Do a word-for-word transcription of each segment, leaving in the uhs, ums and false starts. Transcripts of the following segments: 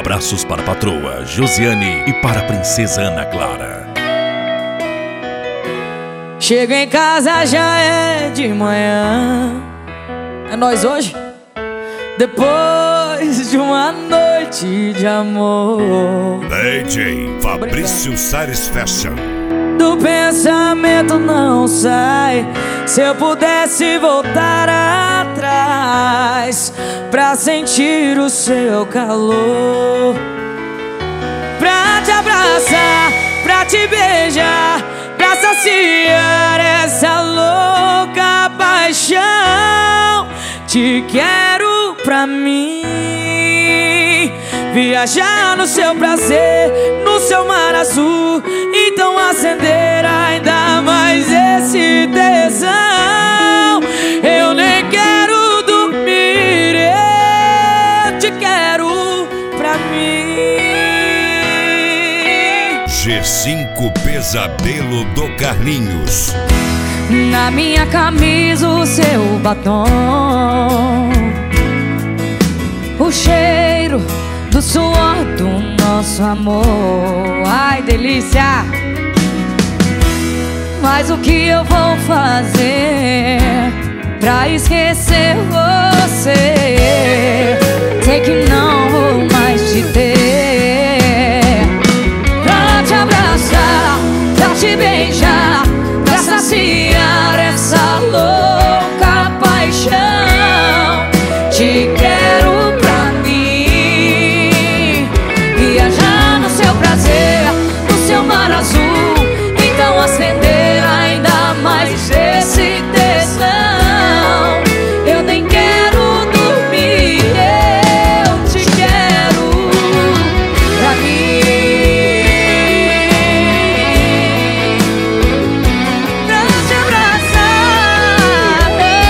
Abraços para a patroa Josiane e para a princesa Ana Clara. Chego em casa, já é de manhã. É nóis hoje? Depois de uma noite de amor. D J Fabrício Sares Fashion. Do pensamento não sai. Se eu pudesse voltar atrás pra sentir o seu calor, pra te abraçar, pra te beijar, pra saciar essa louca paixão. Te quero pra mim, viajar no seu prazer, no seu mar azul. Então acender ainda mais esse tesão. Eu nem quero dormir, eu te quero pra mim. G cinco Pesadelo do Carlinhos. Na minha camisa o seu batom, o cheiro do suor do nosso amor. Ai, delícia! Mas o que eu vou fazer pra esquecer você? Sei que não vou mais te ter. Pra te abraçar, pra te beijar, pra saciar essa louca paixão. Te quero pra mim, viajar no seu prazer, no seu mar azul. Então acender ainda mais esse tesão. Eu nem quero dormir, eu te quero pra mim. Pra te abraçar,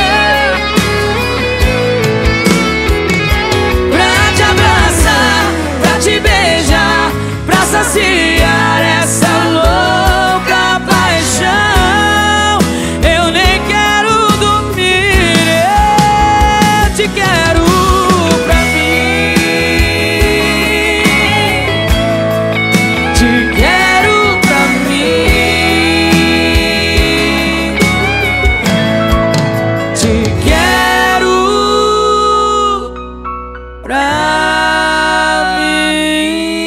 pra te abraçar, pra te beijar, pra saciar essa louca paixão. Eu nem quero dormir, eu te quero pra mim. Te quero pra mim. Te quero pra mim.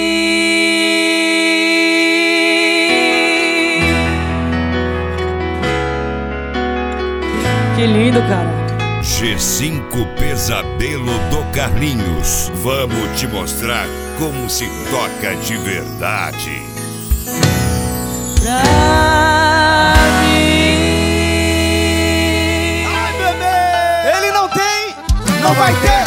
Que lindo, cara. G cinco Pesadelo do Carlinhos. Vamos te mostrar como se toca de verdade. Pra mim. Ai, bebê! Ele não tem, não vai ter.